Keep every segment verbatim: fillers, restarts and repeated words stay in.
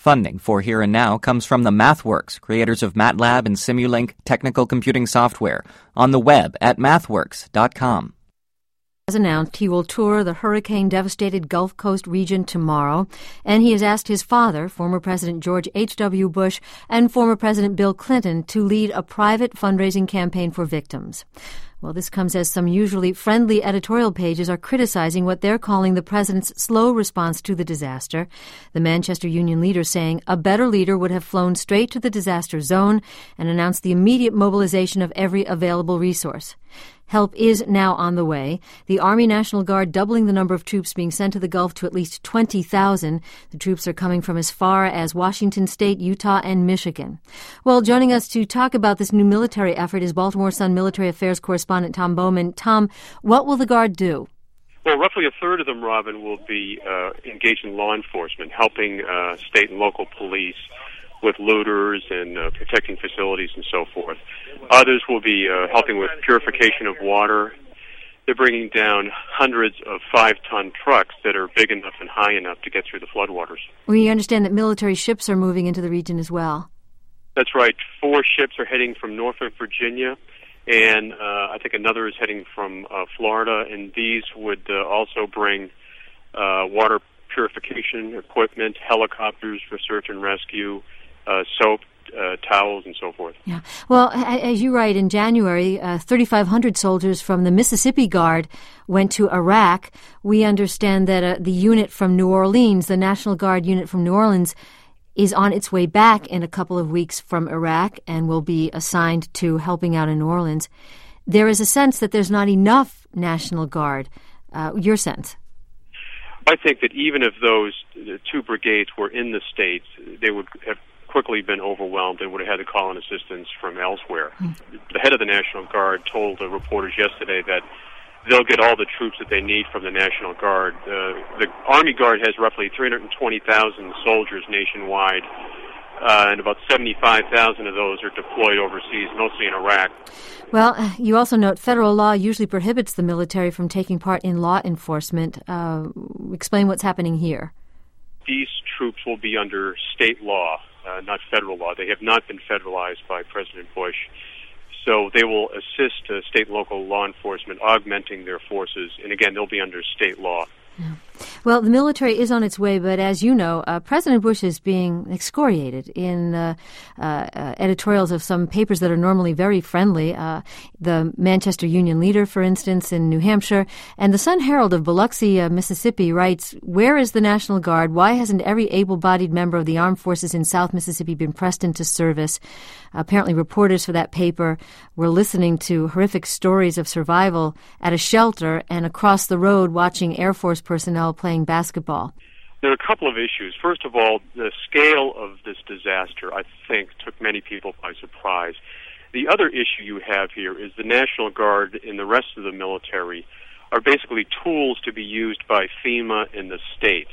Funding for Here and Now comes from the MathWorks, creators of MATLAB and Simulink technical computing software, on the web at mathworks dot com. As announced, he will tour the hurricane-devastated Gulf Coast region tomorrow, and he has asked his father, former President George H W. Bush, and former President Bill Clinton to lead a private fundraising campaign for victims. Well, this comes as some usually friendly editorial pages are criticizing what they're calling the president's slow response to the disaster. The Manchester Union leader saying a better leader would have flown straight to the disaster zone and announced the immediate mobilization of every available resource. Help is now on the way. The Army National Guard doubling the number of troops being sent to the Gulf to at least twenty thousand. The troops are coming from as far as Washington State, Utah, and Michigan. Well, joining us to talk about this new military effort is Baltimore Sun military affairs correspondent Tom Bowman. Tom, what will the Guard do? Well, roughly a third of them, Robin, will be uh, engaged in law enforcement, helping uh, state and local police with looters and uh, protecting facilities and so forth. Others will be uh, helping with purification of water. They're bringing down hundreds of five-ton trucks that are big enough and high enough to get through the floodwaters. We understand that military ships are moving into the region as well. That's right. Four ships are heading from Norfolk, Virginia, and uh, I think another is heading from uh, Florida, and these would uh, also bring uh, water purification equipment, helicopters for search and rescue, Uh, soap, uh, towels, and so forth. Yeah. Well, as you write, in January, uh, thirty-five hundred soldiers from the Mississippi Guard went to Iraq. We understand that uh, the unit from New Orleans, the National Guard unit from New Orleans, is on its way back in a couple of weeks from Iraq and will be assigned to helping out in New Orleans. There is a sense that there's not enough National Guard. Uh, your sense? I think that even if those two brigades were in the States, they would have quickly been overwhelmed and would have had to call in assistance from elsewhere. Mm. The head of the National Guard told the reporters yesterday that they'll get all the troops that they need from the National Guard. Uh, the Army Guard has roughly three hundred twenty thousand soldiers nationwide, uh, and about seventy-five thousand of those are deployed overseas, mostly in Iraq. Well, you also note federal law usually prohibits the military from taking part in law enforcement. Uh, explain what's happening here. These troops will be under state law, uh, not federal law. They have not been federalized by President Bush. So they will assist uh, state and local law enforcement, augmenting their forces. And again, they'll be under state law. Yeah. Well, the military is on its way, but as you know, uh, President Bush is being excoriated in uh, uh, uh, editorials of some papers that are normally very friendly. Uh, the Manchester Union Leader, for instance, in New Hampshire, and the Sun Herald of Biloxi, uh, Mississippi, writes, "Where is the National Guard? Why hasn't every able-bodied member of the armed forces in South Mississippi been pressed into service?" Apparently, reporters for that paper were listening to horrific stories of survival at a shelter and across the road watching Air Force personnel playing basketball. There are a couple of issues. First of all, the scale of this disaster, I think, took many people by surprise. The other issue you have here is the National Guard and the rest of the military are basically tools to be used by FEMA in the states.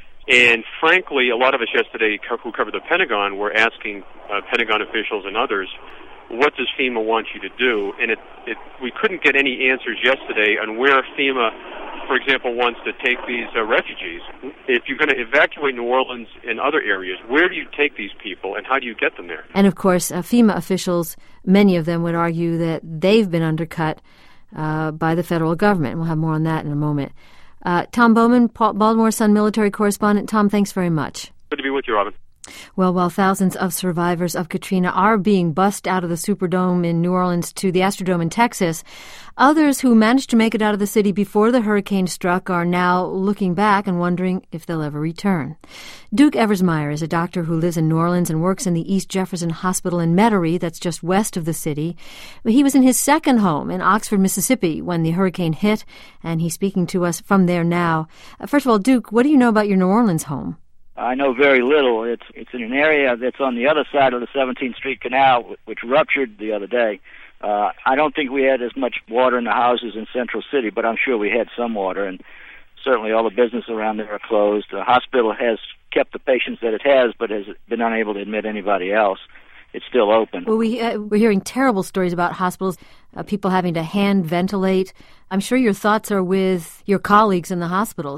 And frankly, a lot of us yesterday who covered the Pentagon were asking uh, Pentagon officials and others, what does FEMA want you to do? And it, it, we couldn't get any answers yesterday on where FEMA, for example, wants to take these uh, refugees. If you're going to evacuate New Orleans and other areas, where do you take these people and how do you get them there? And of course, uh, FEMA officials, many of them would argue that they've been undercut uh, by the federal government. We'll have more on that in a moment. Uh, Tom Bowman, Baltimore Sun military correspondent. Tom, thanks very much. Good to be with you, Robin. Well, while thousands of survivors of Katrina are being bussed out of the Superdome in New Orleans to the Astrodome in Texas, others who managed to make it out of the city before the hurricane struck are now looking back and wondering if they'll ever return. Duke Eversmeyer is a doctor who lives in New Orleans and works in the East Jefferson Hospital in Metairie, that's just west of the city. But he was in his second home in Oxford, Mississippi, when the hurricane hit, and he's speaking to us from there now. Uh, first of all, Duke, what do you know about your New Orleans home? I know very little. It's it's in an area that's on the other side of the seventeenth Street Canal, which ruptured the other day. Uh, I don't think we had as much water in the houses in Central City, but I'm sure we had some water, and certainly all the business around there are closed. The hospital has kept the patients that it has, but has been unable to admit anybody else. It's still open. Well, we, uh, we're hearing terrible stories about hospitals, uh, people having to hand ventilate. I'm sure your thoughts are with your colleagues in the hospitals.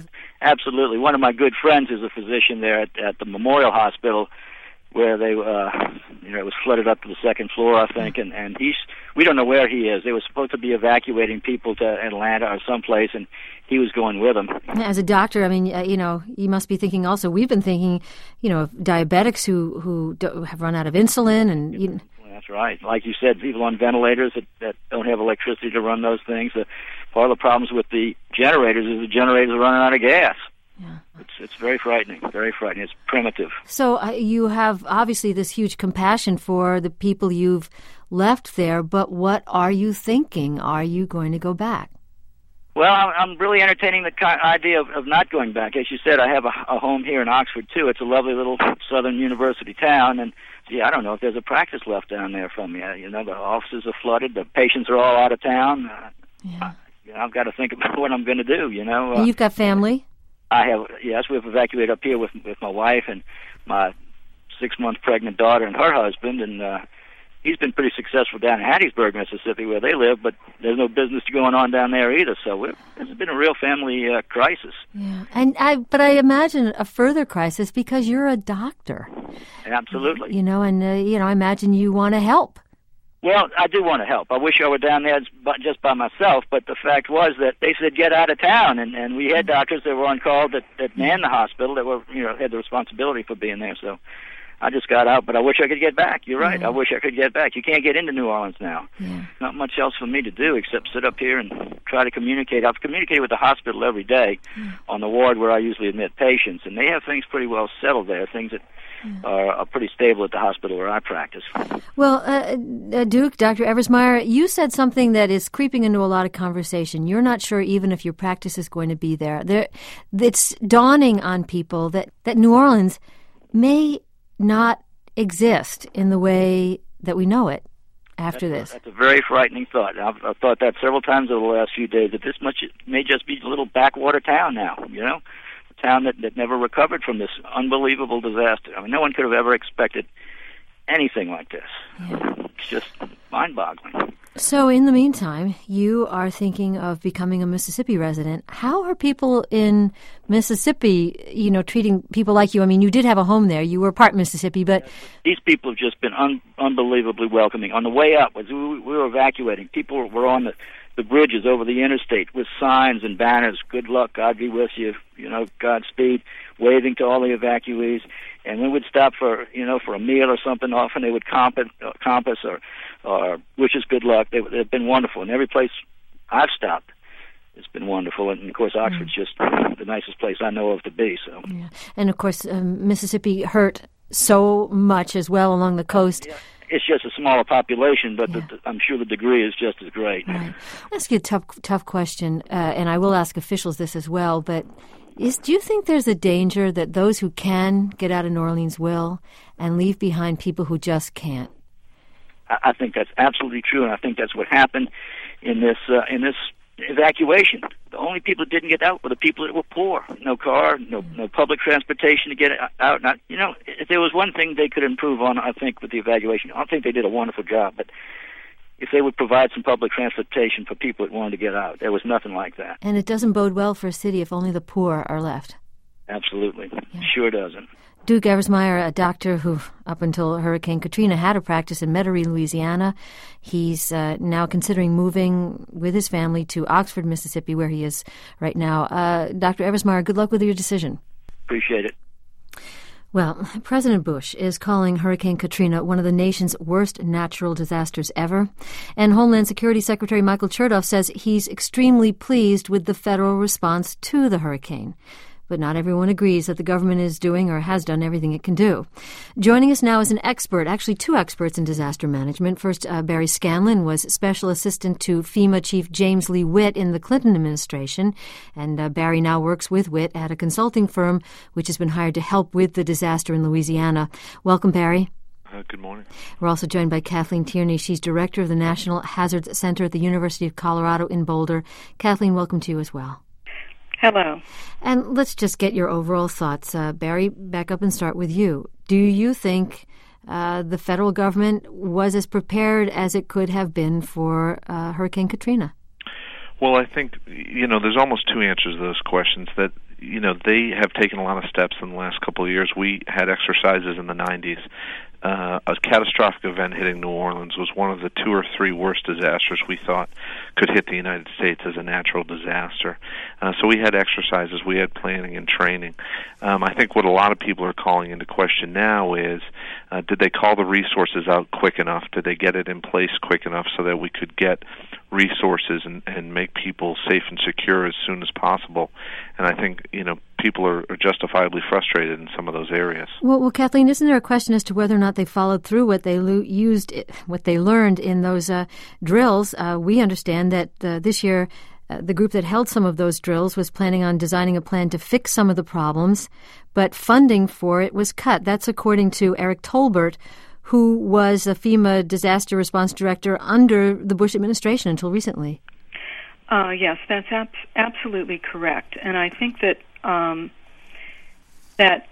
Absolutely. One of my good friends is a physician there at, at the Memorial Hospital, where they, uh, you know, it was flooded up to the second floor, I think, and, and he's, we don't know where he is. They were supposed to be evacuating people to Atlanta or someplace, and he was going with them. As a doctor, I mean, uh, you know, you must be thinking also, we've been thinking, you know, of diabetics who, who do, have run out of insulin, and, you know. Well, that's right. Like you said, people on ventilators that, that don't have electricity to run those things. Uh, part of the problems with the generators is the generators are running out of gas. Yeah. It's it's very frightening, very frightening. It's primitive. So uh, you have obviously this huge compassion for the people you've left there, but what are you thinking? Are you going to go back? Well, I'm really entertaining the idea of, of not going back. As you said, I have a, a home here in Oxford, too. It's a lovely little southern university town, and gee, I don't know if there's a practice left down there from me. You know, the offices are flooded, the patients are all out of town. Uh, yeah. I, you know, I've got to think about what I'm going to do, you know. Uh, and you've got family? I have, yes, we've evacuated up here with with my wife and my six-month pregnant daughter and her husband, and uh, he's been pretty successful down in Hattiesburg, Mississippi, where they live, but there's no business going on down there either, so we're, it's been a real family uh, crisis. Yeah, and I, but I imagine a further crisis because you're a doctor. Absolutely. You know, and, uh, you know, I imagine you want to help. Well, I do want to help. I wish I were down there just by myself, but the fact was that they said get out of town, and, and we had doctors that were on call that, that manned the hospital that were, you know, had the responsibility for being there. So I just got out, but I wish I could get back. You're right. Yeah. I wish I could get back. You can't get into New Orleans now. Yeah. Not much else for me to do except sit up here and try to communicate. I've communicated with the hospital every day yeah. on the ward where I usually admit patients, and they have things pretty well settled there, things that Are, are pretty stable at the hospital where I practice. Well, uh, uh, Duke, Doctor Eversmeyer, you said something that is creeping into a lot of conversation. You're not sure even if your practice is going to be there. there it's dawning on people that, that New Orleans may not exist in the way that we know it after that's, this. That's a very frightening thought. I've, I've thought that several times over the last few days, that this much may just be a little backwater town now, you know? Town that, that never recovered from this unbelievable disaster. I mean, no one could have ever expected anything like this. Yeah. It's just mind-boggling. So in the meantime, you are thinking of becoming a Mississippi resident. How are people in Mississippi, you know, treating people like you? I mean, you did have a home there. You were part Mississippi, but... These people have just been un- unbelievably welcoming. On the way up, as we, we were evacuating, people were on the... the bridges over the interstate with signs and banners, good luck, God be with you, you know, Godspeed, waving to all the evacuees. And we would stop for, you know, for a meal or something. Often they would compass, uh, compass or, or wish us good luck. They, they've been wonderful. And every place I've stopped, it's been wonderful. And, of course, Oxford's just the nicest place I know of to be. So, yeah. And, of course, um, Mississippi hurt so much as well along the coast. Yeah. It's just a smaller population, but yeah. the, the, I'm sure the degree is just as great. Right. I'll ask you a tough, tough question, uh, and I will ask officials this as well, but is, do you think there's a danger that those who can get out of New Orleans will and leave behind people who just can't? I, I think that's absolutely true, and I think that's what happened in this uh, in this evacuation. The only people that didn't get out were the people that were poor. No car, no no public transportation to get out. Not, you know, if there was one thing they could improve on, I think, with the evacuation, I don't think they did a wonderful job, but if they would provide some public transportation for people that wanted to get out, there was nothing like that. And it doesn't bode well for a city if only the poor are left. Absolutely. Yeah. Sure doesn't. Duke Eversmeyer, a doctor who, up until Hurricane Katrina, had a practice in Metairie, Louisiana. He's uh, now considering moving with his family to Oxford, Mississippi, where he is right now. Uh, Doctor Eversmeyer, good luck with your decision. Appreciate it. Well, President Bush is calling Hurricane Katrina one of the nation's worst natural disasters ever. And Homeland Security Secretary Michael Chertoff says he's extremely pleased with the federal response to the hurricane. But not everyone agrees that the government is doing or has done everything it can do. Joining us now is an expert, actually two experts in disaster management. First, uh, Barry Scanlon was Special Assistant to FEMA Chief James Lee Witt in the Clinton administration. And uh, Barry now works with Witt at a consulting firm which has been hired to help with the disaster in Louisiana. Welcome, Barry. Uh, good morning. We're also joined by Kathleen Tierney. She's Director of the National Hazards Center at the University of Colorado in Boulder. Kathleen, welcome to you as well. Hello. And let's just get your overall thoughts. Uh, Barry, back up and start with you. Do you think uh, the federal government was as prepared as it could have been for uh, Hurricane Katrina? Well, I think, you know, there's almost two answers to those questions. That, you know, they have taken a lot of steps in the last couple of years. We had exercises in the nineties. Uh, a catastrophic event hitting New Orleans was one of the two or three worst disasters we thought could hit the United States as a natural disaster. Uh, so we had exercises, we had planning and training. Um, I think what a lot of people are calling into question now is, uh, did they call the resources out quick enough? Did they get it in place quick enough so that we could get resources and, and make people safe and secure as soon as possible? And I think, you know, people are, are justifiably frustrated in some of those areas. Well, well, Kathleen, isn't there a question as to whether or not they followed through what they lo- used, what they learned in those uh, drills? Uh, we understand that uh, this year uh, the group that held some of those drills was planning on designing a plan to fix some of the problems, but funding for it was cut. That's according to Eric Tolbert, who was a FEMA disaster response director under the Bush administration until recently. Uh, yes, that's ab- absolutely correct. And I think that um, that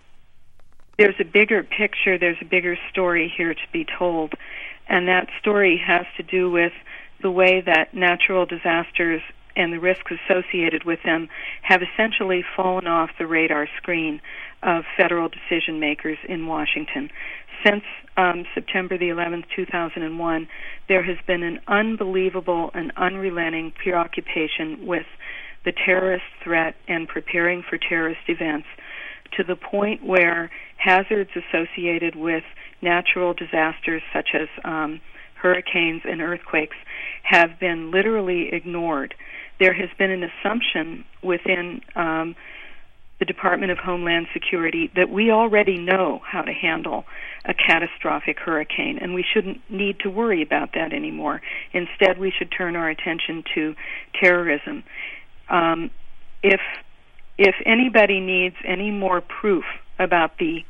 there's a bigger picture, there's a bigger story here to be told. And that story has to do with the way that natural disasters and the risks associated with them have essentially fallen off the radar screen of federal decision makers in Washington. Since um, September the eleventh, two thousand one, there has been an unbelievable and unrelenting preoccupation with the terrorist threat and preparing for terrorist events, to the point where hazards associated with natural disasters such as um, hurricanes and earthquakes have been literally ignored. There has been an assumption within um, the Department of Homeland Security that we already know how to handle a catastrophic hurricane, and we shouldn't need to worry about that anymore. Instead, we should turn our attention to terrorism. Um, if if anybody needs any more proof about the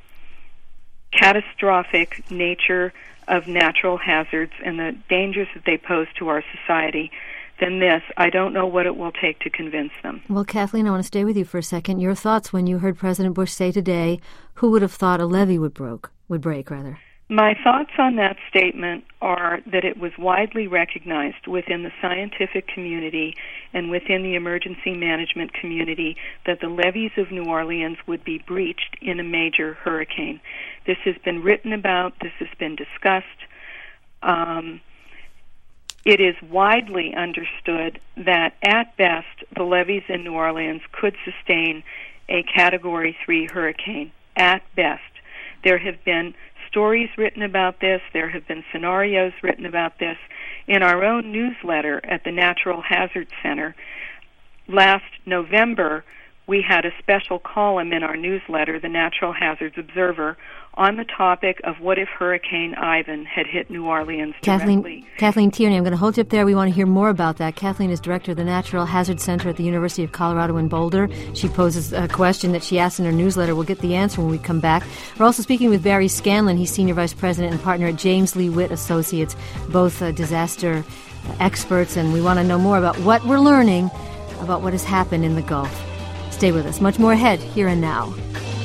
catastrophic nature of natural hazards and the dangers that they pose to our society than this, I don't know what it will take to convince them. Well, Kathleen, I want to stay with you for a second. Your thoughts when you heard President Bush say today, who would have thought a levee would broke would break, rather? My thoughts on that statement are that it was widely recognized within the scientific community and within the emergency management community that the levees of New Orleans would be breached in a major hurricane. This has been written about. This has been discussed. Um, it is widely understood that, at best, the levees in New Orleans could sustain a Category three hurricane, at best. There have been stories written about this. There have been scenarios written about this. In our own newsletter at the Natural Hazard Center, last November, we had a special column in our newsletter, the Natural Hazards Observer, on the topic of what if Hurricane Ivan had hit New Orleans Kathleen, directly. Kathleen Tierney, I'm going to hold you up there. We want to hear more about that. Kathleen is director of the Natural Hazard Center at the University of Colorado in Boulder. She poses a question that she asked in her newsletter. We'll get the answer when we come back. We're also speaking with Barry Scanlon. He's Senior Vice President and partner at James Lee Witt Associates, both uh, disaster experts, and we want to know more about what we're learning about what has happened in the Gulf. Stay with us. Much more ahead, here and now.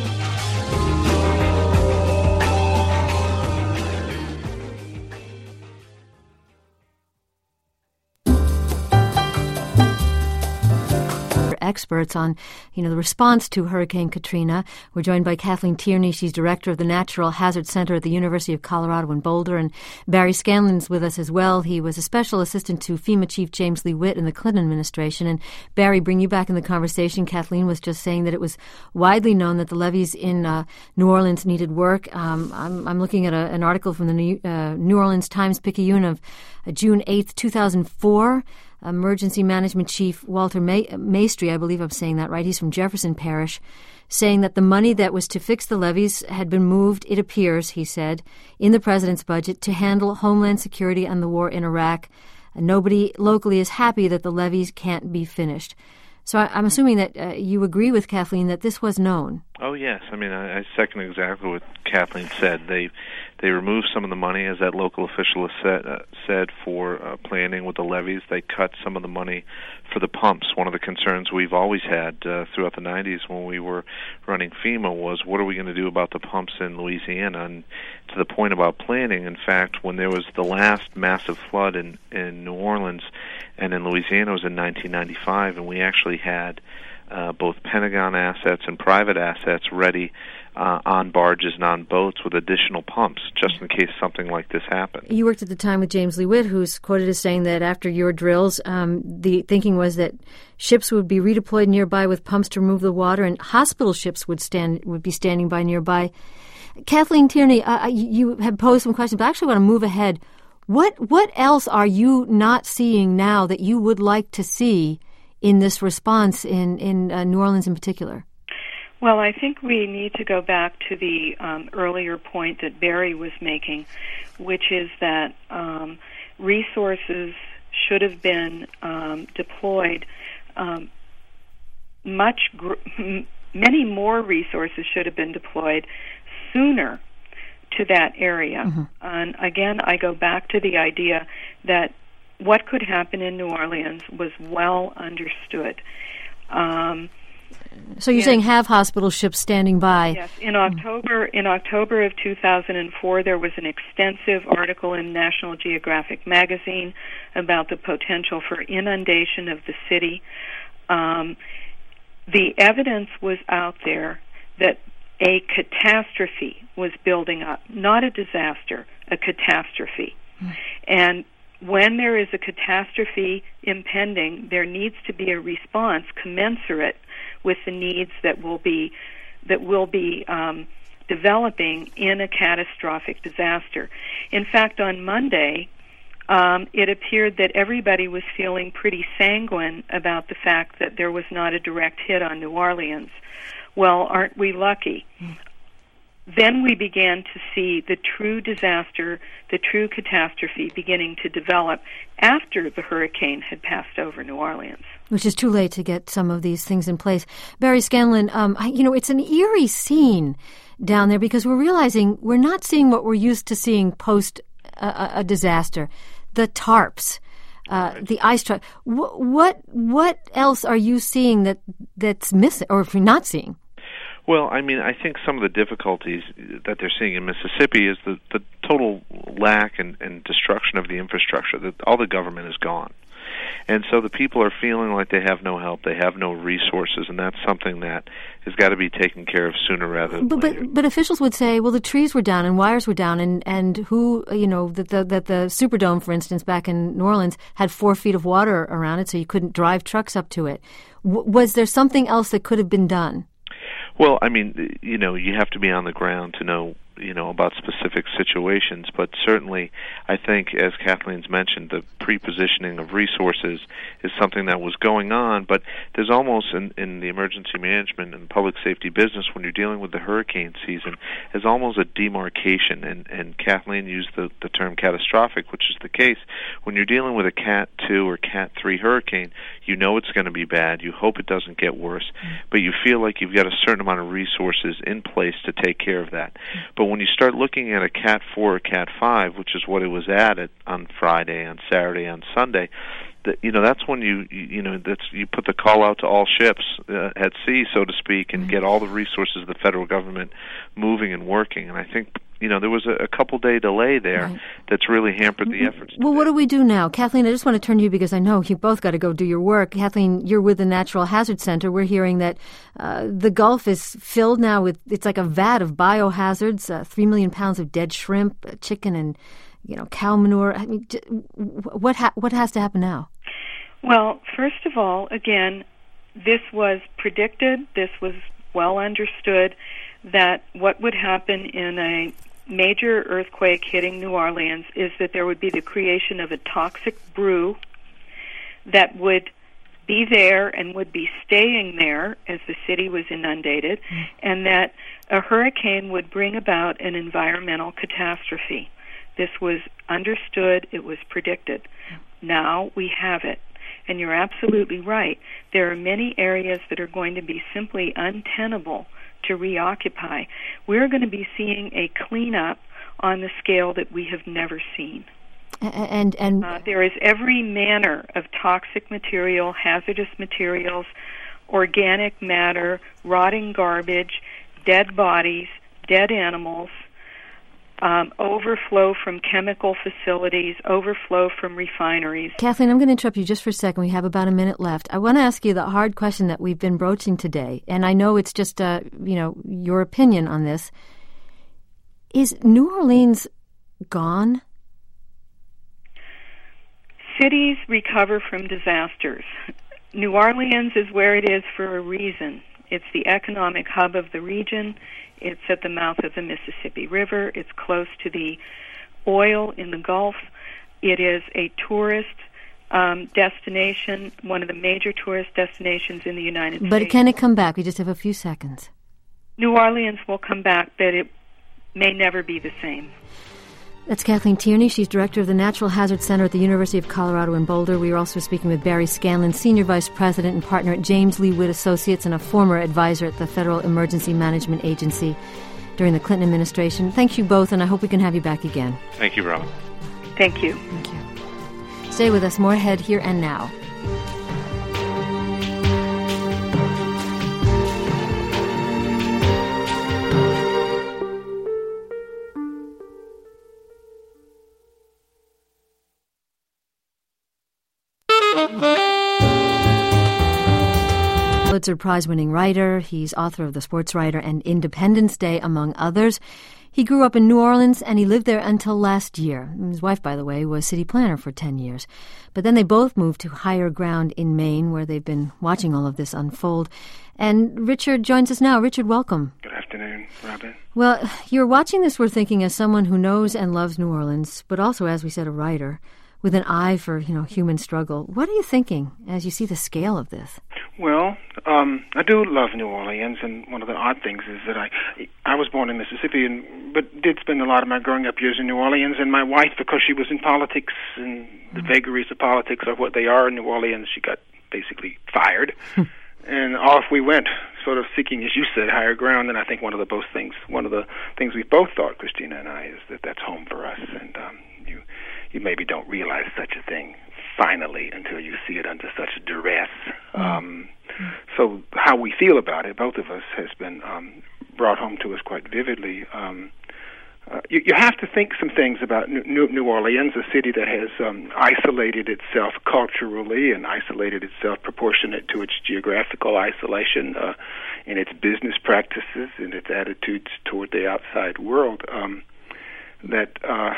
Experts on, you know, the response to Hurricane Katrina. We're joined by Kathleen Tierney. She's director of the Natural Hazard Center at the University of Colorado in Boulder, and Barry Scanlon's with us as well. He was a special assistant to FEMA Chief James Lee Witt in the Clinton administration. And Barry, bring you back in the conversation. Kathleen was just saying that it was widely known that the levees in uh, New Orleans needed work. Um, I'm, I'm looking at a, an article from the New, uh, New Orleans Times-Picayune of uh, June eighth, two thousand four. Emergency Management Chief Walter Maestri, I believe I'm saying that right, he's from Jefferson Parish, saying that the money that was to fix the levees had been moved, it appears, he said, in the president's budget to handle Homeland Security and the war in Iraq. And nobody locally is happy that the levees can't be finished. So I, I'm assuming that uh, you agree with Kathleen that this was known. Oh, yes. I mean, I, I second exactly what Kathleen said. They they removed some of the money, as that local official has said, uh, said for uh, planning with the levees. They cut some of the money for the pumps. One of the concerns we've always had uh, throughout the nineties when we were running FEMA was, what are we going to do about the pumps in Louisiana? And to the point about planning, in fact, when there was the last massive flood in, in New Orleans and in Louisiana, it was in nineteen ninety-five, and we actually had uh, both Pentagon assets and private assets ready uh, on barges and on boats with additional pumps, just in case something like this happened. You worked at the time with James Lee Witt, who's quoted as saying that after your drills, um, the thinking was that ships would be redeployed nearby with pumps to remove the water, and hospital ships would stand would be standing by nearby. Kathleen Tierney, uh, you have posed some questions, but I actually want to move ahead. What what else are you not seeing now that you would like to see in this response in, in uh, New Orleans in particular? Well, I think we need to go back to the um, earlier point that Barry was making, which is that um, resources should have been um, deployed um, much, gr- many more resources should have been deployed sooner to that area. Mm-hmm. And again, I go back to the idea that what could happen in New Orleans was well understood. Um, so you're saying have hospital ships standing by? Yes. In October, in October of two thousand four, there was an extensive article in National Geographic magazine about the potential for inundation of the city. Um, the evidence was out there that a catastrophe was building up, not a disaster, a catastrophe. Mm. And when there is a catastrophe impending, there needs to be a response commensurate with the needs that will be that will be um, developing in a catastrophic disaster. In fact, on Monday, um, it appeared that everybody was feeling pretty sanguine about the fact that there was not a direct hit on New Orleans. Well, aren't we lucky? Mm. Then we began to see the true disaster, the true catastrophe beginning to develop after the hurricane had passed over New Orleans. Which is too late to get some of these things in place. Barry Scanlon, um, you know, it's an eerie scene down there because we're realizing we're not seeing what we're used to seeing post a, a disaster. The tarps, uh, the ice truck. What, what what else are you seeing that that's missing, or if you're not seeing? Well, I mean, I think some of the difficulties that they're seeing in Mississippi is the, the total lack and, and destruction of the infrastructure, that all the government is gone. And so the people are feeling like they have no help, they have no resources, and that's something that has got to be taken care of sooner rather than but, later. But, but officials would say, well, the trees were down and wires were down, and, and who, you know, that the, that the Superdome, for instance, back in New Orleans, had four feet of water around it, so you couldn't drive trucks up to it. W- was there something else that could have been done? Well, I mean, you know, you have to be on the ground to know, you know, about specific situations, but certainly I think, as Kathleen's mentioned, the pre-positioning of resources is something that was going on, but there's almost, in, in the emergency management and public safety business, when you're dealing with the hurricane season, there's almost a demarcation, and, and Kathleen used the, the term catastrophic, which is the case. When you're dealing with a Cat two or Cat three hurricane, you know it's going to be bad, you hope it doesn't get worse, but you feel like you've got a certain amount of resources in place to take care of that. But when you start looking at a Cat four or Cat five, which is what it was at, at on Friday, on Saturday, on Sunday, that, you know, that's when you, you you know that's you put the call out to all ships uh, at sea, so to speak, and get all the resources of the federal government moving and working. And I think, you know, there was a, a couple day delay there right. that's really hampered the efforts. Well, today. What do we do now? Kathleen, I just want to turn to you because I know you both got to go do your work. Kathleen, you're with the Natural Hazard Center. We're hearing that uh, the Gulf is filled now with, it's like a vat of biohazards, uh, three million pounds of dead shrimp, uh, chicken, and, you know, cow manure. I mean, what ha- what has to happen now? Well, first of all, again, this was predicted, this was well understood, that what would happen in a major earthquake hitting New Orleans is that there would be the creation of a toxic brew that would be there and would be staying there as the city was inundated, mm. and that a hurricane would bring about an environmental catastrophe. This was understood, it was predicted. Now we have it. And you're absolutely right. There are many areas that are going to be simply untenable to reoccupy. We're going to be seeing a cleanup on the scale that we have never seen. And and uh, there is every manner of toxic material, hazardous materials, organic matter, rotting garbage, dead bodies, dead animals, um, overflow from chemical facilities, overflow from refineries. Kathleen, I'm going to interrupt you just for a second. We have about a minute left. I want to ask you the hard question that we've been broaching today, and I know it's just, uh, you know, your opinion on this. Is New Orleans gone? Cities recover from disasters. New Orleans is where it is for a reason. It's the economic hub of the region. It's at the mouth of the Mississippi River. It's close to the oil in the Gulf. It is a tourist um, destination, one of the major tourist destinations in the United But States. But can it come back? We just have a few seconds. New Orleans will come back, but it may never be the same. That's Kathleen Tierney. She's director of the Natural Hazard Center at the University of Colorado in Boulder. We are also speaking with Barry Scanlon, senior vice president and partner at James Lee Witt Associates and a former advisor at the Federal Emergency Management Agency during the Clinton administration. Thank you both, and I hope we can have you back again. Thank you, Robin. Thank you. Thank you. Stay with us. More ahead here and now. Pulitzer Prize-winning writer. He's author of The Sports Writer and Independence Day, among others. He grew up in New Orleans, and he lived there until last year. His wife, by the way, was city planner for ten years. But then they both moved to higher ground in Maine, where they've been watching all of this unfold. And Richard joins us now. Richard, welcome. Good afternoon, Robin. Well, you're watching this, we're thinking, as someone who knows and loves New Orleans, but also, as we said, a writer with an eye for, you know, human struggle. What are you thinking as you see the scale of this? Well, um, I do love New Orleans, and one of the odd things is that I I was born in Mississippi, and but did spend a lot of my growing up years in New Orleans, and my wife, because she was in politics and the mm-hmm. vagaries of politics are what they are in New Orleans, she got basically fired. And off we went, sort of seeking, as you said, higher ground. And I think one of the both things, one of the things we both thought, Christina and I, is that that's home for us. And um, you, you maybe don't realize such a thing finally until you see it under such duress. Mm-hmm. Um, so how we feel about it, both of us, has been um, brought home to us quite vividly. Um, Uh, you, you have to think some things about New, New Orleans, a city that has um, isolated itself culturally and isolated itself proportionate to its geographical isolation uh, in its business practices and its attitudes toward the outside world. Um, that uh,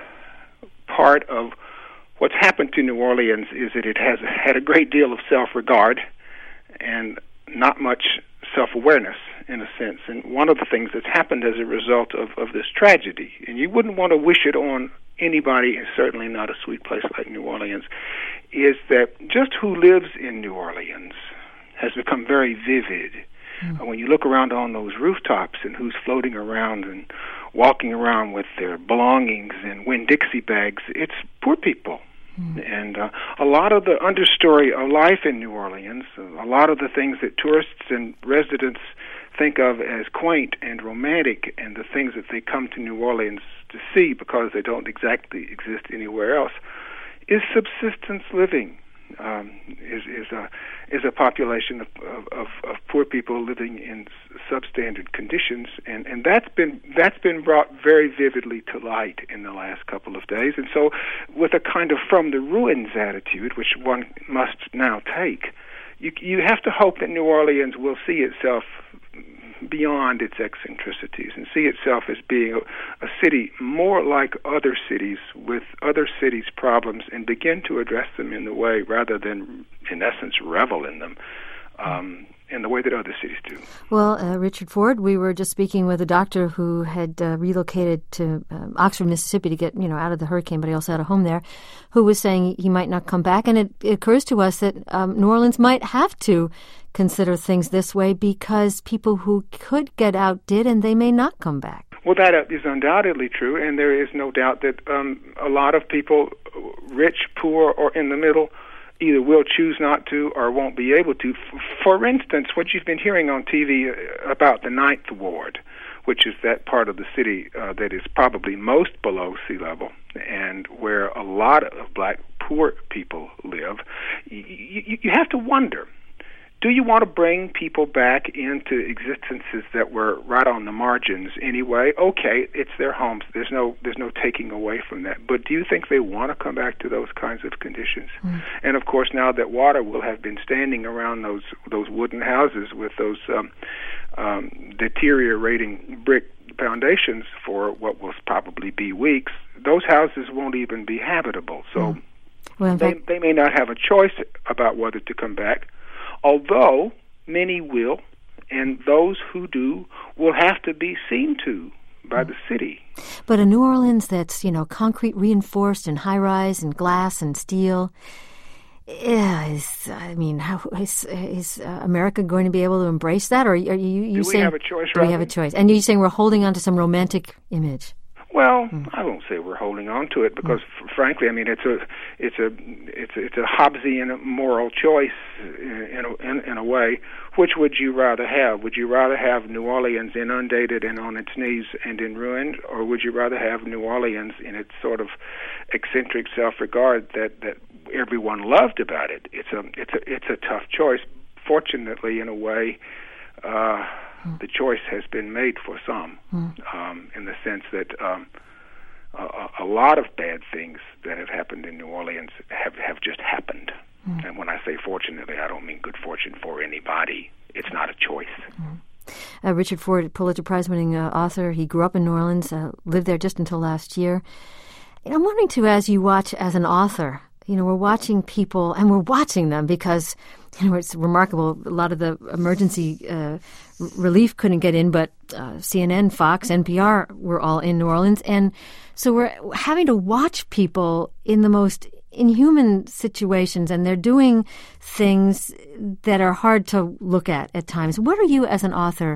part of what's happened to New Orleans is that it has had a great deal of self-regard and not much self-awareness, in a sense. And one of the things that's happened as a result of, of this tragedy, and you wouldn't want to wish it on anybody, and certainly not a sweet place like New Orleans, is that just who lives in New Orleans has become very vivid. Mm. Uh, when you look around on those rooftops and who's floating around and walking around with their belongings and Winn-Dixie bags, it's poor people. Mm. And uh, a lot of the understory of life in New Orleans, a lot of the things that tourists and residents think of as quaint and romantic, and the things that they come to New Orleans to see because they don't exactly exist anywhere else, is subsistence living. Um, is is a is a population of, of, of poor people living in substandard conditions, and, and that's been that's been brought very vividly to light in the last couple of days. And so, with a kind of from the ruins attitude, which one must now take, you you have to hope that New Orleans will see itself beyond its eccentricities and see itself as being a, a city more like other cities with other cities' problems and begin to address them in the way, rather than, in essence, revel in them, um, in the way that other cities do. Well, uh, Richard Ford, we were just speaking with a doctor who had uh, relocated to uh, Oxford, Mississippi to get, you know, out of the hurricane, but he also had a home there, who was saying he might not come back. And it, it occurs to us that um, New Orleans might have to consider things this way because people who could get out did, and they may not come back. Well, that is undoubtedly true, and there is no doubt that um, a lot of people, rich, poor, or in the middle, either will choose not to or won't be able to. For instance, what you've been hearing on T V about the Ninth Ward, which is that part of the city uh, that is probably most below sea level and where a lot of black poor people live, you, you, you have to wonder, do you want to bring people back into existences that were right on the margins anyway? Okay, it's their homes. There's no there's no taking away from that. But do you think they want to come back to those kinds of conditions? Mm. And of course, now that water will have been standing around those those wooden houses with those um, um, deteriorating brick foundations for what will probably be weeks, those houses won't even be habitable. So mm. well, they, fact- they may not have a choice about whether to come back, although many will, and those who do will have to be seen to by the city. But in New Orleans that's, you know, concrete reinforced and high-rise and glass and steel, yeah, is, I mean, how, is, is uh, America going to be able to embrace that? Or are you, you do saying... we have a choice, Do we have a choice? And you're saying we're holding on to some romantic image? Well, mm. I won't say we're holding on to it because, mm. f- frankly, I mean it's a it's a it's a, it's a Hobbesian moral choice in a, in, in a way. Which would you rather have? Would you rather have New Orleans inundated and on its knees and in ruin, or would you rather have New Orleans in its sort of eccentric self-regard that, that everyone loved about it? It's a it's a it's a tough choice. Fortunately, in a way. Uh, The choice has been made for some, mm. um, in the sense that um, a, a lot of bad things that have happened in New Orleans have, have just happened. Mm. And when I say fortunately, I don't mean good fortune for anybody. It's not a choice. Mm. Uh, Richard Ford, Pulitzer Prize-winning uh, author, he grew up in New Orleans, uh, lived there just until last year. And I'm wondering, too, as you watch as an author, you know, we're watching people, and we're watching them because, you know, it's remarkable. A lot of the emergency uh, relief couldn't get in, but uh, C N N, Fox, N P R were all in New Orleans. And so we're having to watch people in the most inhuman situations, and they're doing things that are hard to look at at times. What are you, as an author,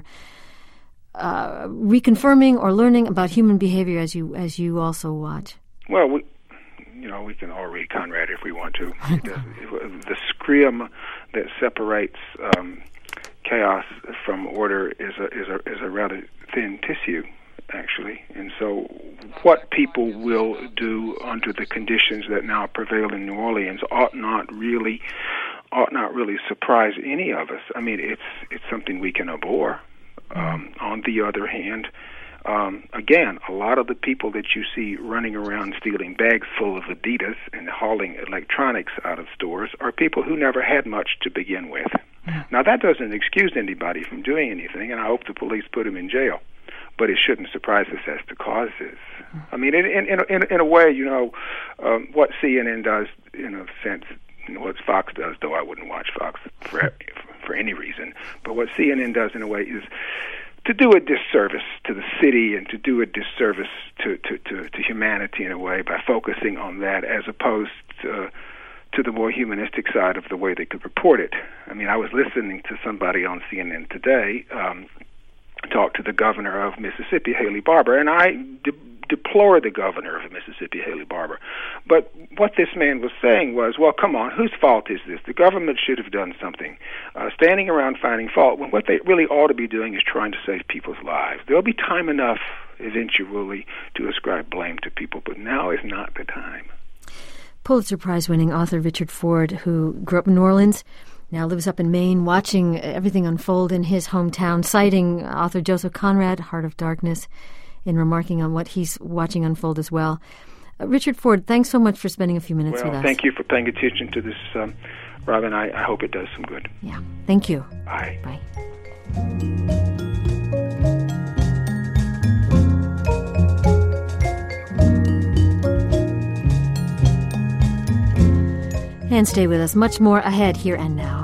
uh, reconfirming or learning about human behavior as you as you also watch? Well, we... You know, we can all read Conrad if we want to. It does, it, the scream that separates um, chaos from order is a is a is a rather thin tissue, actually. And so, what people will do under the conditions that now prevail in New Orleans ought not really ought not really surprise any of us. I mean, it's it's something we can abhor. Um, on the other hand. Um, again, a lot of the people that you see running around stealing bags full of Adidas and hauling electronics out of stores are people who never had much to begin with. Yeah. Now, that doesn't excuse anybody from doing anything, and I hope the police put them in jail. But it shouldn't surprise us as to causes. I mean, in in in, in a way, you know, um, what C N N does, in a sense, you know, what Fox does, though I wouldn't watch Fox for for any reason, but what C N N does, in a way, is to do a disservice to the city and to do a disservice to, to, to, to humanity in a way by focusing on that as opposed to, to the more humanistic side of the way they could report it. I mean, I was listening to somebody on C N N today um, talk to the governor of Mississippi, Haley Barbour, and I de- deplore the governor of Mississippi, Haley Barbour. But what this man was saying was, well, come on, whose fault is this? The government should have done something. Uh, standing around finding fault when what they really ought to be doing is trying to save people's lives. There'll be time enough eventually to ascribe blame to people, but now is not the time. Pulitzer Prize-winning author Richard Ford, who grew up in New Orleans, now lives up in Maine, watching everything unfold in his hometown, citing author Joseph Conrad, Heart of Darkness, in remarking on what he's watching unfold as well. Uh, Richard Ford, thanks so much for spending a few minutes well, with us. Thank you for paying attention to this, um, Robin. I, I hope it does some good. Yeah, thank you. Bye. Bye. And stay with us. Much more ahead here and now.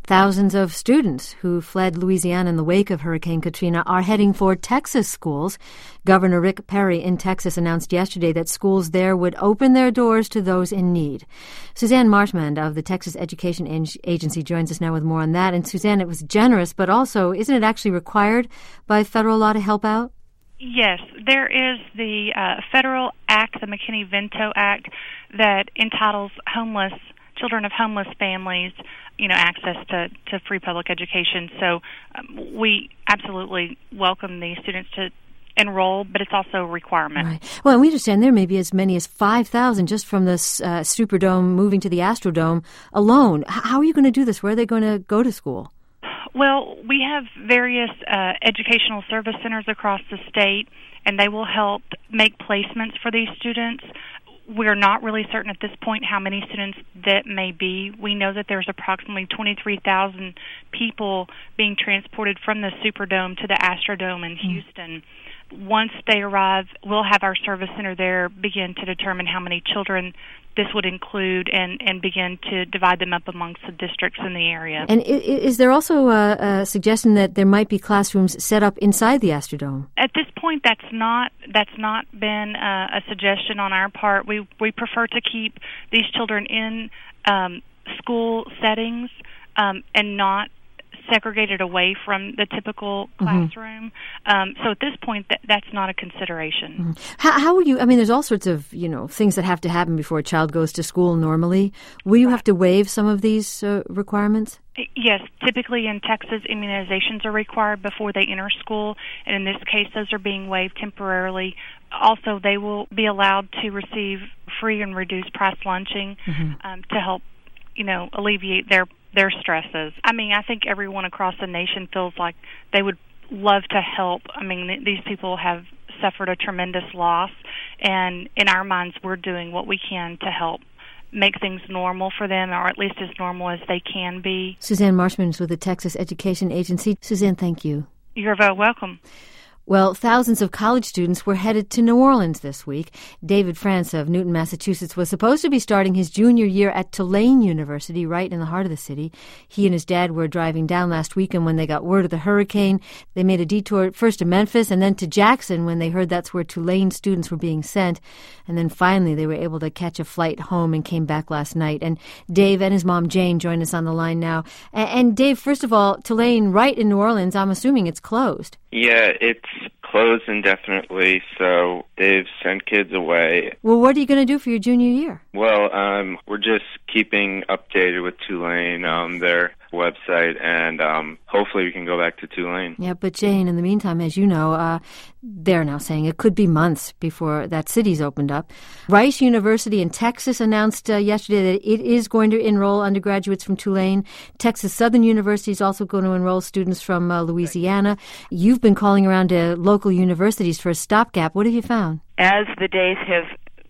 Thousands of students who fled Louisiana in the wake of Hurricane Katrina are heading for Texas schools. Governor Rick Perry in Texas announced yesterday that schools there would open their doors to those in need. Suzanne Marshman of the Texas Education Agency joins us now with more on that. And Suzanne, it was generous, but also, isn't it actually required by federal law to help out? Yes, there is the uh, federal act, the McKinney-Vento Act, that entitles homeless children of homeless families, you know, access to, to free public education. So um, we absolutely welcome these students to enroll, but it's also a requirement. Right. Well, and we understand there may be as many as five thousand just from this uh, Superdome moving to the Astrodome alone. H- how are you going to do this? Where are they going to go to school? Well, we have various uh, educational service centers across the state, and they will help make placements for these students. We're not really certain at this point how many students that may be. We know that there's approximately twenty-three thousand people being transported from the Superdome to the Astrodome in Houston. Once they arrive, we'll have our service center there begin to determine how many children this would include and, and begin to divide them up amongst the districts in the area. And is there also a, a suggestion that there might be classrooms set up inside the Astrodome? At this point, that's not that's not been uh, a suggestion on our part. We we prefer to keep these children in um, school settings um, and not segregated away from the typical classroom. Mm-hmm. Um, so at this point, that, that's not a consideration. Mm-hmm. How, how will you, I mean, there's all sorts of, you know, things that have to happen before a child goes to school normally. Will you right. have to waive some of these uh, requirements? Yes. Typically in Texas, immunizations are required before they enter school, and in this case, those are being waived temporarily. Also, they will be allowed to receive free and reduced price lunching mm-hmm. um, to help, you know, alleviate their their stresses. I mean, I think everyone across the nation feels like they would love to help. I mean, th- these people have suffered a tremendous loss, and in our minds, we're doing what we can to help make things normal for them, or at least as normal as they can be. Suzanne Marshman is with the Texas Education Agency. Suzanne, thank you. You're very welcome. Well, thousands of college students were headed to New Orleans this week. David France of Newton, Massachusetts, was supposed to be starting his junior year at Tulane University, right in the heart of the city. He and his dad were driving down last weekend when they got word of the hurricane. They made a detour first to Memphis and then to Jackson when they heard that's where Tulane students were being sent. And then finally they were able to catch a flight home and came back last night. And Dave and his mom, Jane, join us on the line now. And, and Dave, first of all, Tulane, right in New Orleans, I'm assuming it's closed. Yeah, it's closed indefinitely, so they've sent kids away. Well, what are you going to do for your junior year? Well, um, we're just keeping updated with Tulane, um, their website, and um, hopefully we can go back to Tulane. Yeah, but Jane, in the meantime, as you know, uh, they're now saying it could be months before that city's opened up. Rice University in Texas announced uh, yesterday that it is going to enroll undergraduates from Tulane. Texas Southern University is also going to enroll students from uh, Louisiana. You've been calling around to local universities for a stopgap. What have you found? As the days have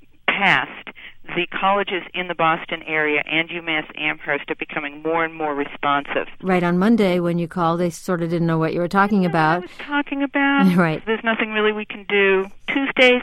passed, the colleges in the Boston area and UMass Amherst are becoming more and more responsive. Right, on Monday when you called, they sort of didn't know what you were talking I about. I was talking about. Right. There's nothing really we can do. Tuesday,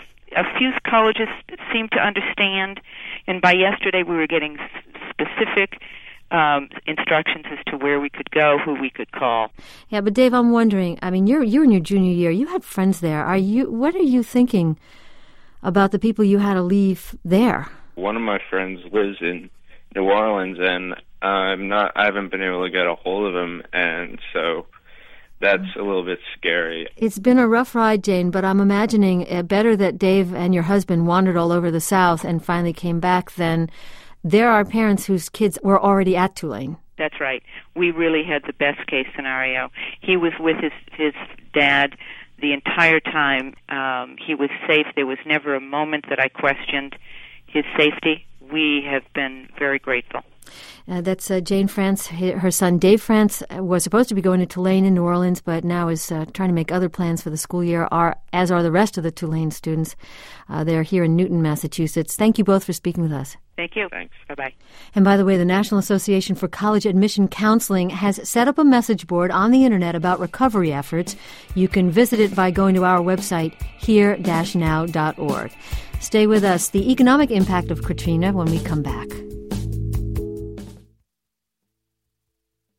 a few colleges seemed to understand, and by yesterday we were getting specific Um, instructions as to where we could go, who we could call. Yeah, but Dave, I'm wondering, I mean, you're you're in your junior year. You had friends there. Are you? What are you thinking about the people you had to leave there? One of my friends lives in New Orleans, and I'm not. I haven't been able to get a hold of him, and so that's a little bit scary. It's been a rough ride, Jane, but I'm imagining uh, better that Dave and your husband wandered all over the South and finally came back than there are parents whose kids were already at Tulane. That's right. We really had the best case scenario. He was with his his dad the entire time. Um, he was safe. There was never a moment that I questioned his safety. We have been very grateful. Uh, that's uh, Jane France. Her son Dave France was supposed to be going to Tulane in New Orleans, but now is uh, trying to make other plans for the school year, are, as are the rest of the Tulane students. Uh, they're here in Newton, Massachusetts. Thank you both for speaking with us. Thank you. Thanks. Bye-bye. And by the way, the National Association for College Admission Counseling has set up a message board on the Internet about recovery efforts. You can visit it by going to our website, here dash now dot org. Stay with us. The economic impact of Katrina when we come back.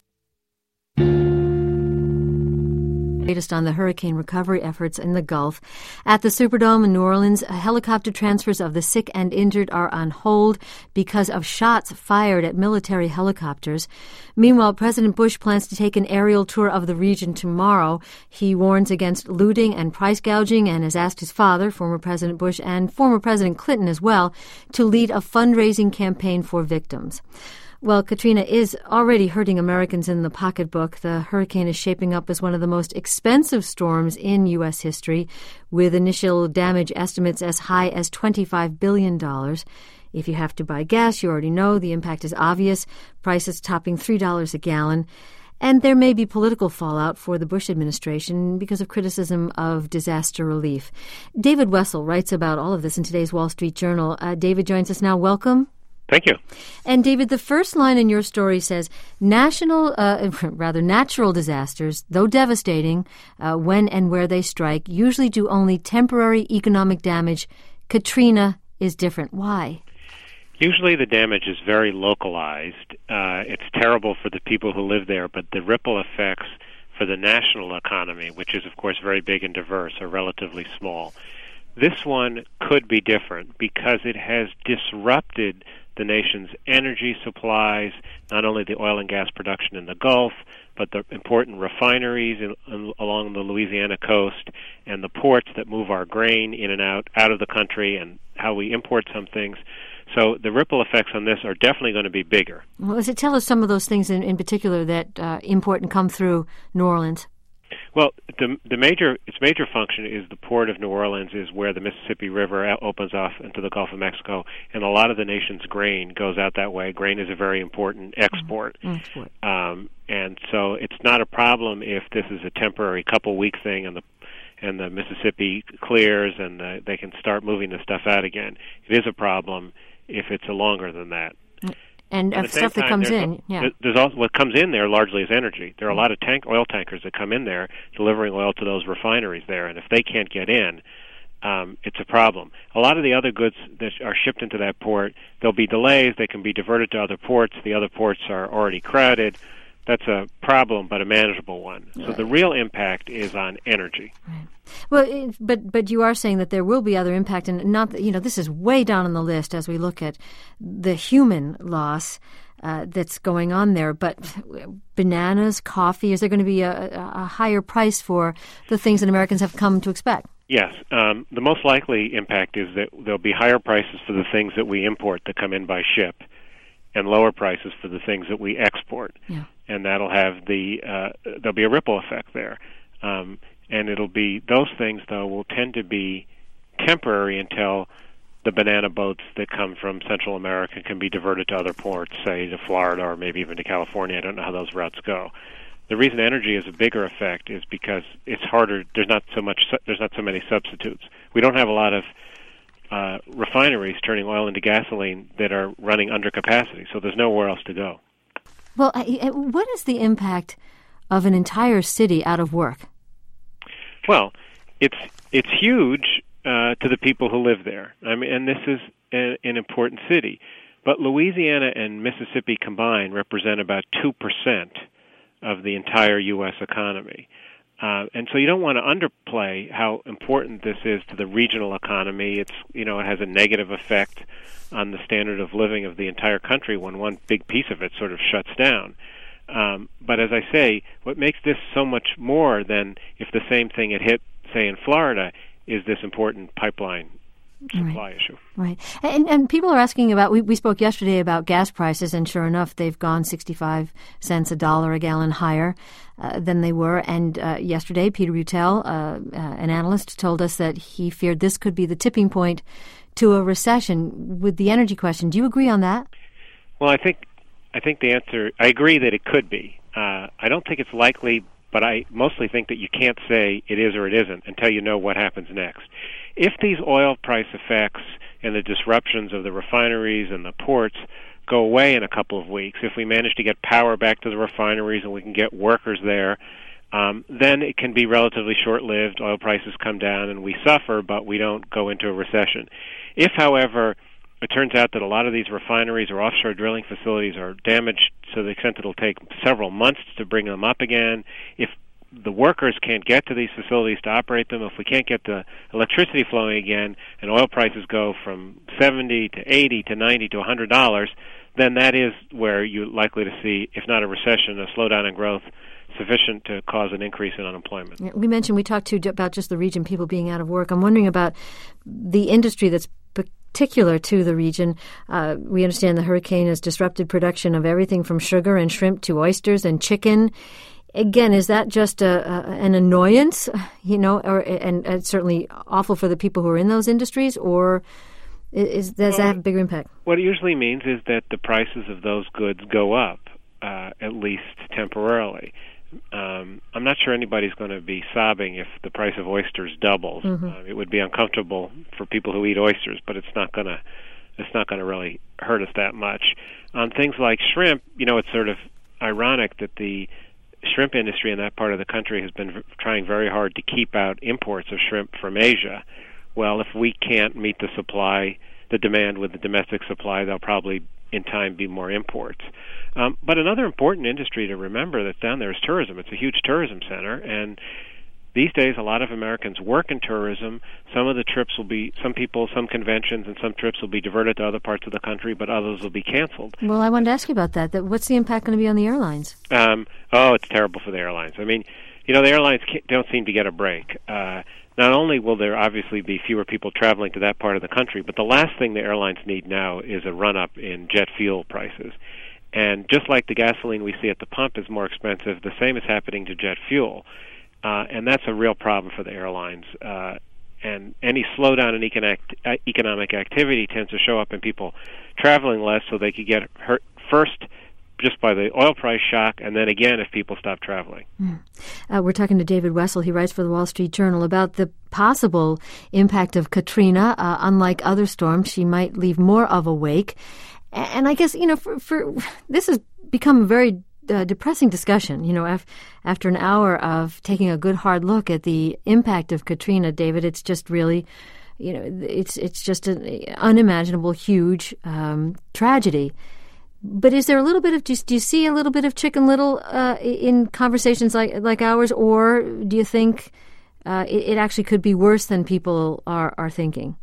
latest on the hurricane recovery efforts in the Gulf. At the Superdome in New Orleans, helicopter transfers of the sick and injured are on hold because of shots fired at military helicopters. Meanwhile, President Bush plans to take an aerial tour of the region tomorrow. He warns against looting and price gouging and has asked his father, former President Bush, and former President Clinton as well, to lead a fundraising campaign for victims. Well, Katrina is already hurting Americans in the pocketbook. The hurricane is shaping up as one of the most expensive storms in U S history, with initial damage estimates as high as twenty-five billion dollars. If you have to buy gas, you already know the impact is obvious, prices topping three dollars a gallon. And there may be political fallout for the Bush administration because of criticism of disaster relief. David Wessel writes about all of this in today's Wall Street Journal. Uh, David joins us now. Welcome. Thank you. And David, the first line in your story says, national, uh, rather natural disasters, though devastating uh, when and where they strike, usually do only temporary economic damage. Katrina is different. Why? Usually the damage is very localized. Uh, it's terrible for the people who live there, but the ripple effects for the national economy, which is, of course, very big and diverse, are relatively small. This one could be different because it has disrupted the nation's energy supplies, not only the oil and gas production in the Gulf, but the important refineries in, in, along the Louisiana coast and the ports that move our grain in and out, out of the country, and how we import some things. So the ripple effects on this are definitely going to be bigger. Well, does it tell us some of those things in, in particular that uh, import and come through New Orleans? Well, the the major its major function is the port of New Orleans is where the Mississippi River opens off into the Gulf of Mexico, and a lot of the nation's grain goes out that way. Grain is a very important export, mm-hmm. um, and so it's not a problem if this is a temporary couple week thing, and the and the Mississippi clears and the, they can start moving the stuff out again. It is a problem if it's a longer than that. And of stuff that comes in, yeah. There's also, what comes in there largely is energy. There are a lot of tank oil tankers that come in there delivering oil to those refineries there, and if they can't get in, um, it's a problem. A lot of the other goods that are shipped into that port, there'll be delays. They can be diverted to other ports. The other ports are already crowded. That's a problem, but a manageable one. So right. The real impact is on energy. Right. Well, it, but but you are saying that there will be other impact, and not that, you know, this is way down on the list as we look at the human loss uh, that's going on there. But bananas, coffee, is there going to be a, a higher price for the things that Americans have come to expect? Yes. Um, the most likely impact is that there'll be higher prices for the things that we import that come in by ship, and lower prices for the things that we export. Yeah. And that'll have the uh, there'll be a ripple effect there. Um, and it'll be those things though will tend to be temporary until the banana boats that come from Central America can be diverted to other ports, say to Florida or maybe even to California. I don't know how those routes go. The reason energy is a bigger effect is because it's harder. There's not so much. There's not so many substitutes. We don't have a lot of uh, refineries turning oil into gasoline that are running under capacity, so there's nowhere else to go. Well, what is the impact of an entire city out of work? Well, it's it's huge uh, to the people who live there. I mean, and this is a, an important city. But Louisiana and Mississippi combined represent about two percent of the entire U S economy. Uh, and so you don't want to underplay how important this is to the regional economy. It's, you know, it has a negative effect on the standard of living of the entire country when one big piece of it sort of shuts down. Um, but as I say, what makes this so much more than if the same thing had hit, say, in Florida, is this important pipeline supply right. issue. Right. And and people are asking about, we, we spoke yesterday about gas prices, and sure enough, they've gone sixty-five cents a dollar a gallon higher uh, than they were. And uh, yesterday, Peter Buttel, uh, uh, an analyst, told us that he feared this could be the tipping point to a recession with the energy question. Do you agree on that? Well, I think I think the answer, I agree that it could be. Uh, I don't think it's likely, but I mostly think that you can't say it is or it isn't until you know what happens next. If these oil price effects and the disruptions of the refineries and the ports go away in a couple of weeks, if we manage to get power back to the refineries and we can get workers there, um, then it can be relatively short-lived. Oil prices come down and we suffer, but we don't go into a recession. If, however, it turns out that a lot of these refineries or offshore drilling facilities are damaged to the extent it'll take several months to bring them up again, if the workers can't get to these facilities to operate them, if we can't get the electricity flowing again, and oil prices go from seventy to eighty to ninety to one hundred dollars, then that is where you're likely to see, if not a recession, a slowdown in growth sufficient to cause an increase in unemployment. We mentioned, we talked too about just the region, people being out of work. I'm wondering about the industry that's particular to the region. Uh, we understand the hurricane has disrupted production of everything from sugar and shrimp to oysters and chicken. Again, is that just a, a, an annoyance, you know, or and it's certainly awful for the people who are in those industries, or is, does well, that have a bigger impact? What it usually means is that the prices of those goods go up, uh, at least temporarily. Um, I'm not sure anybody's going to be sobbing if the price of oysters doubles. Mm-hmm. Uh, it would be uncomfortable for people who eat oysters, but it's not going to it's not going to really hurt us that much. On things like shrimp, you know, it's sort of ironic that the shrimp industry in that part of the country has been v- trying very hard to keep out imports of shrimp from Asia. Well, if we can't meet the supply, the demand with the domestic supply, there'll probably in time be more imports. Um, but another important industry to remember that's down there is tourism. It's a huge tourism center, and these days a lot of Americans work in tourism. Some of the trips will be, some people, some conventions, and some trips will be diverted to other parts of the country, but others will be canceled. Well, I wanted to ask you about that. that what's the impact going to be on the airlines? Um, oh, it's terrible for the airlines. I mean, you know, the airlines don't seem to get a break. Uh, not only will there obviously be fewer people traveling to that part of the country, but the last thing the airlines need now is a run-up in jet fuel prices. And just like the gasoline we see at the pump is more expensive, the same is happening to jet fuel. Uh, and that's a real problem for the airlines. Uh, and any slowdown in econ- uh, economic activity tends to show up in people traveling less, so they could get hurt first just by the oil price shock, and then again if people stop traveling. Mm. Uh, we're talking to David Wessel. He writes for the Wall Street Journal about the possible impact of Katrina. Uh, unlike other storms, she might leave more of a wake. And I guess, you know, for, for this has become a very uh, depressing discussion, you know, af- after an hour of taking a good hard look at the impact of Katrina, David. It's just really, you know, it's it's just an unimaginable, huge um, tragedy. But is there a little bit of, do you see a little bit of Chicken Little uh, in conversations like like ours, or do you think uh, it, it actually could be worse than people are, are thinking?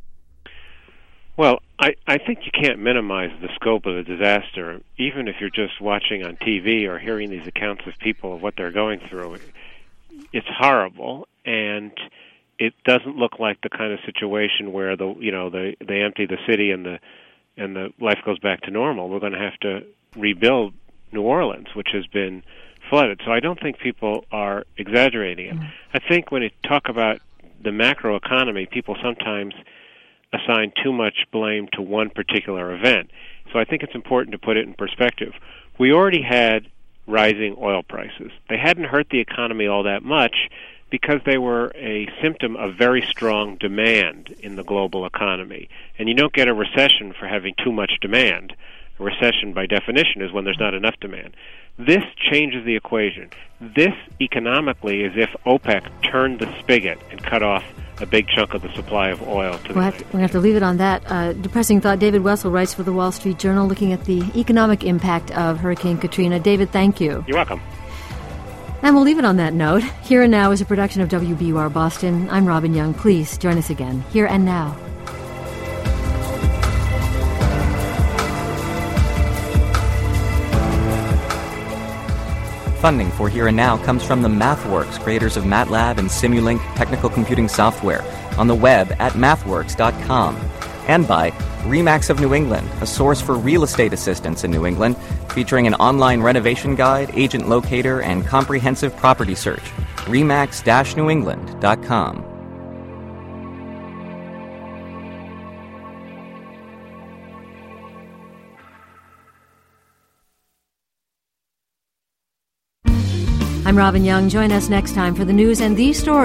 Well, I, I think you can't minimize the scope of the disaster, even if you're just watching on T V or hearing these accounts of people of what they're going through. It's horrible, and it doesn't look like the kind of situation where the you know they they empty the city and the and the life goes back to normal. We're going to have to rebuild New Orleans, which has been flooded. So I don't think people are exaggerating it. Mm. I think when you talk about the macro economy, people sometimes assign too much blame to one particular event. So I think it's important to put it in perspective. We already had rising oil prices. They hadn't hurt the economy all that much because they were a symptom of very strong demand in the global economy. And you don't get a recession for having too much demand. A recession, by definition, is when there's not enough demand. This changes the equation. This, economically, is if OPEC turned the spigot and cut off a big chunk of the supply of oil. To we'll the have to, we're going to have to leave it on that. Uh, depressing thought. David Wessel writes for the Wall Street Journal, looking at the economic impact of Hurricane Katrina. David, thank you. You're welcome. And we'll leave it on that note. Here and Now is a production of W B U R Boston. I'm Robin Young. Please join us again. Here and Now. Funding for Here and Now comes from the MathWorks, creators of MATLAB and Simulink technical computing software, on the web at mathworks dot com. And by RE/MAX of New England, a source for real estate assistance in New England, featuring an online renovation guide, agent locator, and comprehensive property search. re max dash new england dot com. I'm Robin Young. Join us next time for the news and these stories.